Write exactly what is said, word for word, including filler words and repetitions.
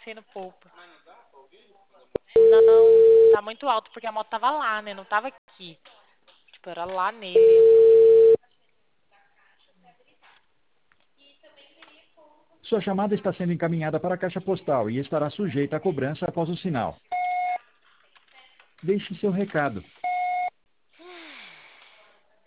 passei no Poupa. Não, tá muito alto, porque a moto tava lá, né? Não tava aqui. Tipo, era lá nele. Sua chamada está sendo encaminhada para a caixa postal e estará sujeita à cobrança após o sinal. Deixe seu recado.